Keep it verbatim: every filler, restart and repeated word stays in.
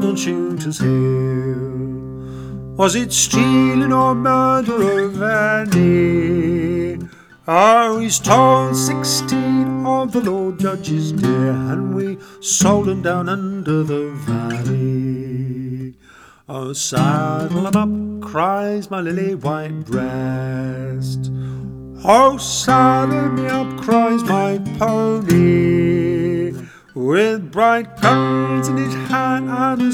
down on Shooter's Hill. Was it stealing or murder of Annie? Oh, he's told sixteen of the Lord Judge's dear, and we sold him down under the valley. Oh, saddle him up, cries my lily white breast. Oh, saddle me up, cries my pony, with bright guns in his hand and a